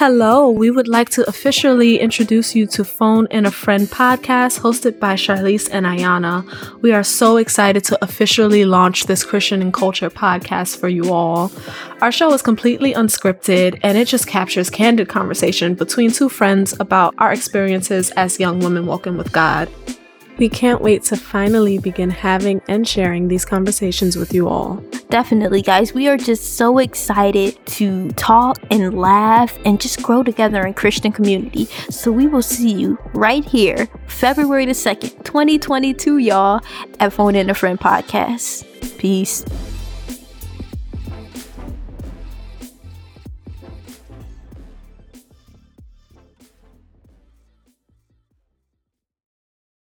Hello, we would like to officially introduce you to Phone and a Friend podcast hosted by Charlize and Ayana. We are so excited to officially launch this Christian and culture podcast for you all. Our show is completely unscripted and it just captures candid conversation between two friends about our experiences as young women walking with God. We can't wait to finally begin having and sharing these conversations with you all. Definitely, guys. We are just so excited to talk and laugh and just grow together in Christian community. So we will see you right here, February the 2nd, 2022, y'all, at Phone and a Friend podcast. Peace.